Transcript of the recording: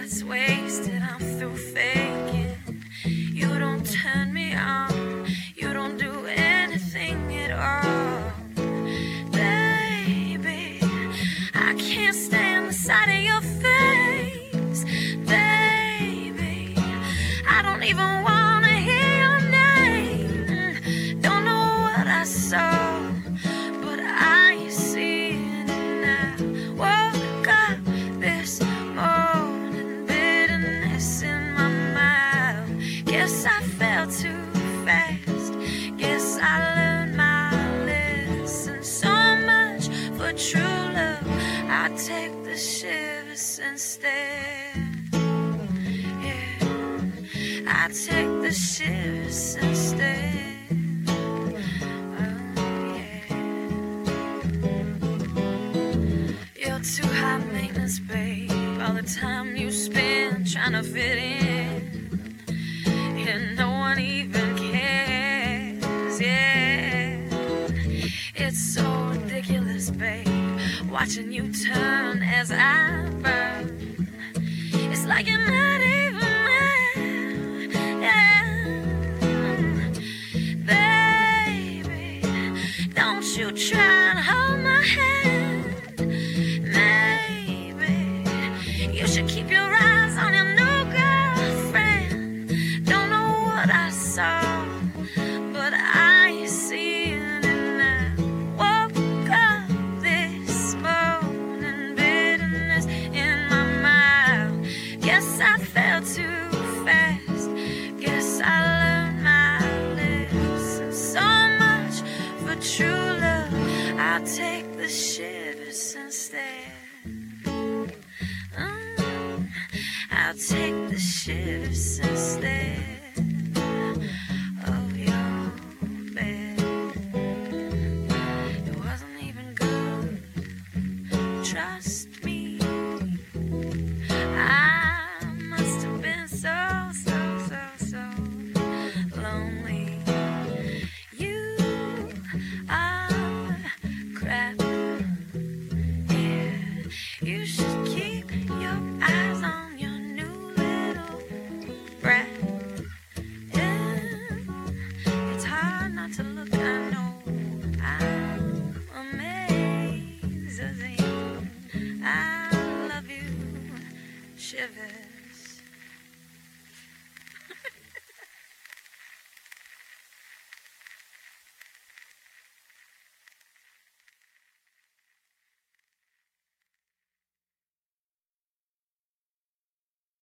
it's wasted. I'm through faking. You don't turn me on. You don't do anything at all. Baby, I can't stand the sight of your face. Baby, I don't even wanna hear your name. Don't know what I saw, but I see it now. Woke up this morning, bitterness in my mouth. Guess I fell too fast. Guess I learned my lesson. So much for true love, I take the shivers instead. Yeah, I take the shivers instead. Too high maintenance, babe. All the time you spend trying to fit in, and no one even cares. Yeah, it's so ridiculous, babe. Watching you turn as I burn. It's like you're not even mad. Yeah, baby, don't you try and hold my hand. You should keep your eyes on your new girlfriend. Don't know what I saw, but I see it now. Woke up this morning, bitterness in my mouth. Guess I fell too fast. Guess I learned my lesson. So much for true love, I'll take the shivers instead. I'll take the shivers instead of your bed. It wasn't even good, trust me. I must have been so lonely. You are crap. Yeah, you should keep your eyes on your brat. Yeah, it's hard not to look, I know. I'm amazing. I love you, shiver.